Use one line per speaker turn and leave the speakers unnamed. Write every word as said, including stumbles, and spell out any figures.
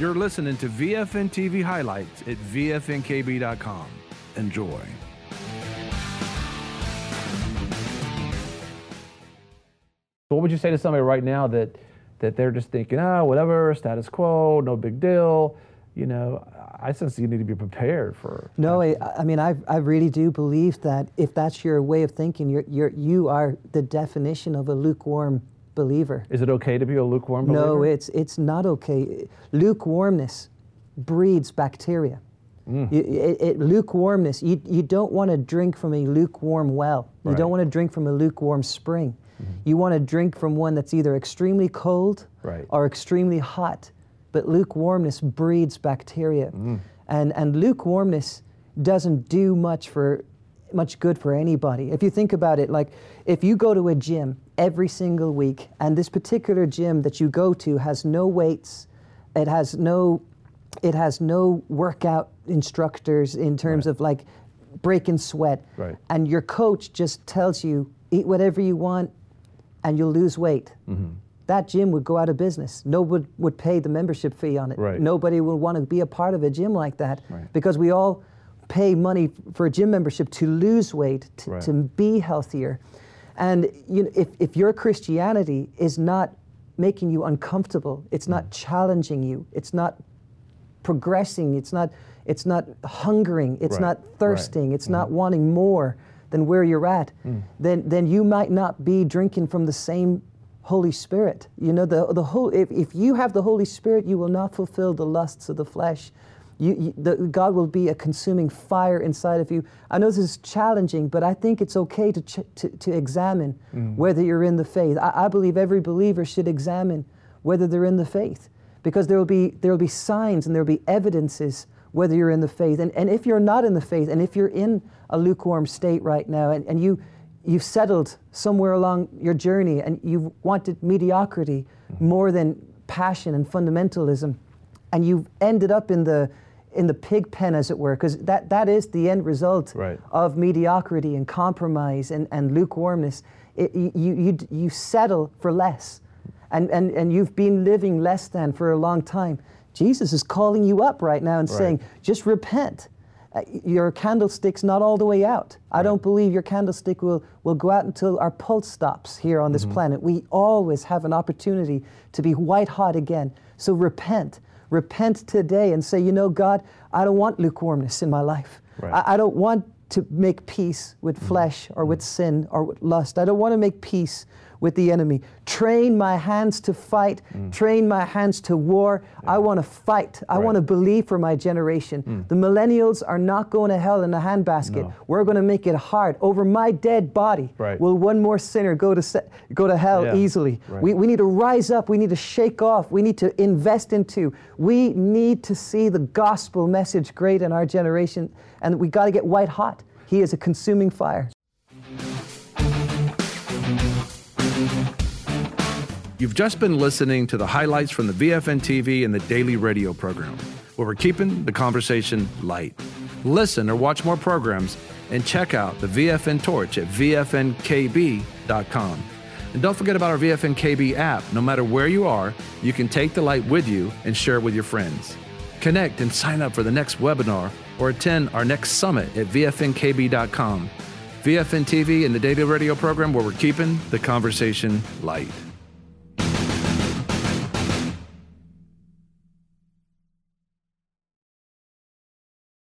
You're listening to V F N T V highlights at V F N K B dot com. Enjoy.
What would you say to somebody right now that that they're just thinking, ah, whatever, status quo, no big deal? You know, I sense you need to be prepared for.
No, I, I mean, I I really do believe that if that's your way of thinking, you're you're you are the definition of a lukewarm believer.
Is it okay to be a lukewarm believer?
No, it's it's not okay. Lukewarmness breeds bacteria. Mm. You, it, it, lukewarmness, you you don't want to drink from a lukewarm well. You
right.
don't want to drink from a lukewarm spring. Mm-hmm. You want to drink from one that's either extremely cold
right.
or extremely hot. But lukewarmness breeds bacteria. Mm. And and lukewarmness doesn't do much for much good for anybody. If you think about it, like if you go to a gym every single week and this particular gym that you go to has no weights, it has no it has no workout instructors in terms
right.
of like breaking sweat.
Right.
And your coach just tells you, eat whatever you want and you'll lose weight. Mm-hmm. That gym would go out of business. Nobody would pay the membership fee on it.
Right.
Nobody would want to be a part of a gym like that
right.
because we all pay money for a gym membership to lose weight, to,
right.
to be healthier. And you know, if, if your Christianity is not making you uncomfortable, it's not mm. challenging you, it's not progressing, it's not, it's not hungering, it's
right.
not thirsting,
right.
it's
mm.
not wanting more than where you're at, mm. then, then you might not be drinking from the same Holy Spirit. You know, the the whole. If, if you have the Holy Spirit, you will not fulfill the lusts of the flesh. You, you, the, God will be a consuming fire inside of you. I know this is challenging, but I think it's okay to ch to, to examine mm. whether you're in the faith. I, I believe every believer should examine whether they're in the faith, because there will be there will be signs and there will be evidences whether you're in the faith. And and if you're not in the faith, and if you're in a lukewarm state right now, and, and you. You've settled somewhere along your journey and you've wanted mediocrity mm-hmm. more than passion and fundamentalism, and you've ended up in the in the pig pen, as it were, because that, that is the end result
right.
of mediocrity and compromise and, and lukewarmness. It, you, you, you settle for less, and, and, and you've been living less than for a long time. Jesus is calling you up right now and
right.
saying, just repent. Uh, your candlestick's not all the way out. I
right.
don't believe your candlestick will, will go out until our pulse stops here on this mm-hmm. planet. We always have an opportunity to be white hot again. So repent. Repent today and say, you know, God, I don't want lukewarmness in my life.
Right.
I, I don't want to make peace with mm-hmm. flesh or mm-hmm. with sin or with lust. I don't want to make peace with the enemy. Train my hands to fight. Mm. Train my hands to war. Yeah. I want to fight. I right. want to believe for my generation. Mm. The millennials are not going to hell in a handbasket. No. We're going to make it hard. Over my dead body
right.
will one more sinner go to se- go to hell
yeah.
easily.
Right.
We, we need to rise up. We need to shake off. We need to invest into. We need to see the gospel message great in our generation, and we got to get white hot. He is a consuming fire.
You've just been listening to the highlights from the V F N T V and the daily radio program, where we're keeping the conversation light. Listen or watch more programs and check out the V F N Torch at V F N K B dot com. And don't forget about our V F N K B app. No matter where you are, you can take the light with you and share it with your friends. Connect and sign up for the next webinar or attend our next summit at V F N K B dot com. V F N T V and the daily radio program, where we're keeping the conversation light.